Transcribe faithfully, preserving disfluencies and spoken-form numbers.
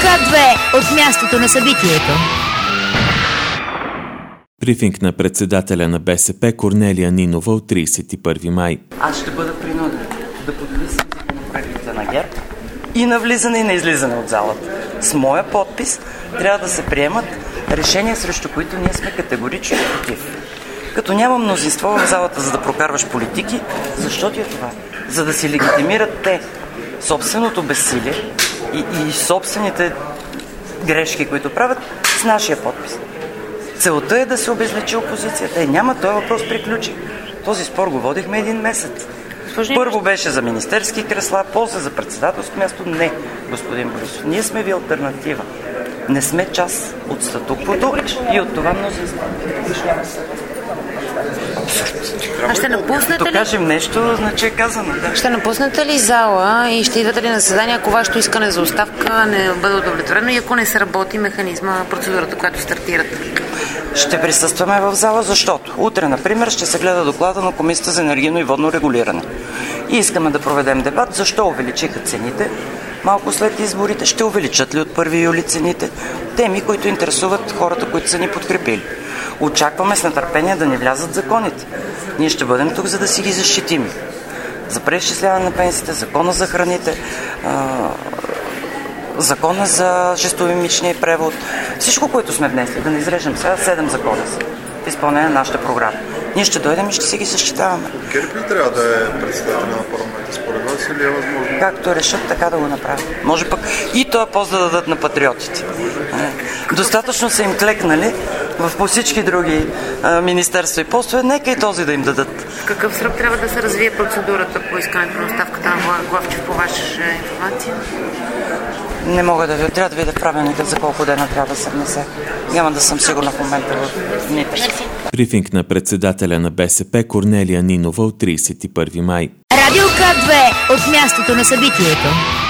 К две от мястото на събитието. Брифинг на председателя на БСП Корнелия Нинова от тридесет и първи май. Аз ще бъда принуден да подписам законопроектите на ГЕРБ и на влизане и на излизане от залата. С моя подпис трябва да се приемат решения, срещу които ние сме категорично против. Като няма мнозинство в залата, за да прокарваш политики, защо ти е това? За да си легитимират те собственото безсилие и, и собствените грешки, които правят с нашия подпис. Целта е да се обезличи опозицията. Е, няма, този въпрос приключи. Този спор го водихме един месец. Първо беше за министерски кресла, после за председателско място. Не, господин Борисов, ние сме ви алтернатива. Не сме част от статуквото и от това мнозинство. А ще напуснете ли? Като кажем нещо, значи е казано. Да. Ще напуснете ли зала и ще идвате ли на заседание, ако вашето искане за оставка не бъде удовлетворено и ако не се работи механизма, процедурата, която стартирате? Ще присъстваме в зала, защото утре, например, ще се гледа доклада на Комисията за енергийно и водно регулиране. И искаме да проведем дебат, защо увеличиха цените малко след изборите, ще увеличат ли от първи юли цените, теми, които интересуват хората, които са ни подкрепили. Очакваме с нетърпение да ни влязат законите. Ние ще бъдем тук, за да си ги защитим. За преизчисляване на пенсиите, закона за храните, закона за жестомимичния превод, всичко, което сме внесли, да не изрежем сега, седем закона са в изпълнение на нашата програма. Ние ще дойдем и ще си ги защитаваме. ГЕРБ ли трябва да е председател на парламента според вас или е възможно? Както решат, така да го направят. Може пък и този пост да дадат на патриотите. Достатъчно са им клекнали в по всички други а, министерства и постове, нека и този да им дадат. В какъв срок трябва да се развие процедурата по искането на оставката на Главчев по ваша информация? Не мога да ви, трябва да видя правилника за колко дена трябва да се внесе. Няма да съм сигурна в момента в дните. Брифинг на председателя на БСП Корнелия Нинова от тридесет и първи май. Радио К две от мястото на събитието.